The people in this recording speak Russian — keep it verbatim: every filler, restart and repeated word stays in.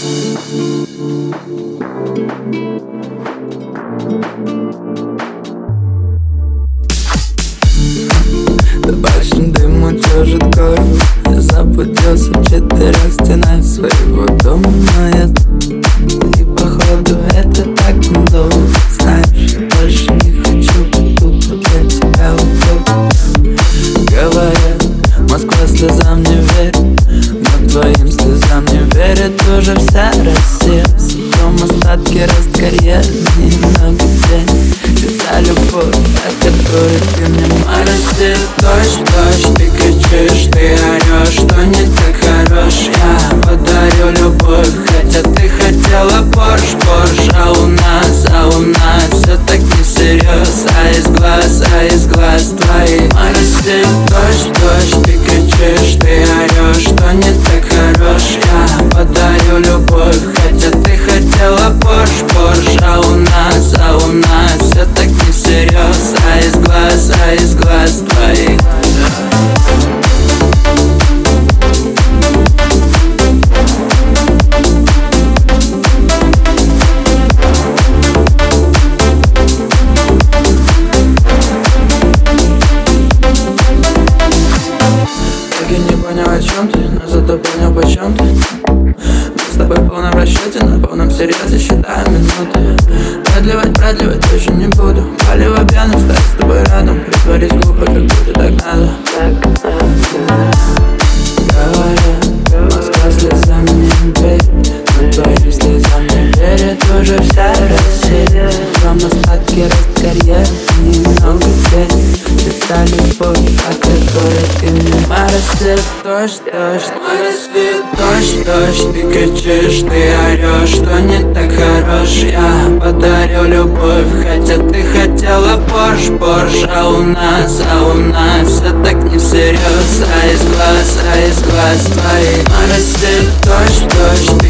Табачный дым утяжет горло. Я заблудился в четырех стенах своего дома, но я и походу это так надолго. Знаешь, я больше не хочу тупо для тебя удобно. Говорят, Москва слезам не верит, но к твоим слезам не верит уже вся Россия. В сухом остатке рост карьеры, немного денег. Ты та любовь, о которой ты мне морозишь. Дождь, дождь, ты кричишь, ты орешь, что не так хорош. Я подарю любовь, хотя ты хотела Порш, Порш. А у нас, а у нас все так не всерьез. А из глаз, а из глаз твоих морозит. Дождь, дождь, ты кричишь, ты орешь, что не так хорош. Я подарю любовь, хотя ты хотела Порш, Порш. А у нас, а у нас все так не всерьез. А из глаз, а из глаз твоих. Так и не понял, о чем ты, но зато понял, почем ты. Мы с тобой в полном расчете, на полном серьезе считаем минуты. Продлевать, продлевать тоже не буду. Палево пьяным, стать с тобой рядом. Притворись глупо, как будто так надо. Говорят, Москва слезам не верит, но твоим слезам не верит уже вся Россия. В том остатке рост карьеры, немного денег. Ты та любовь, о которой ты мне морозит. Дождь, дождь, Моросит дождь, дождь, ты кричишь, ты орешь, что не так хорош. Я подарю любовь, хотя ты хотела Порш, Порш. А у нас, а у нас все так не всерьез. А из глаз, а из глаз твоих моросит дождь, дождь,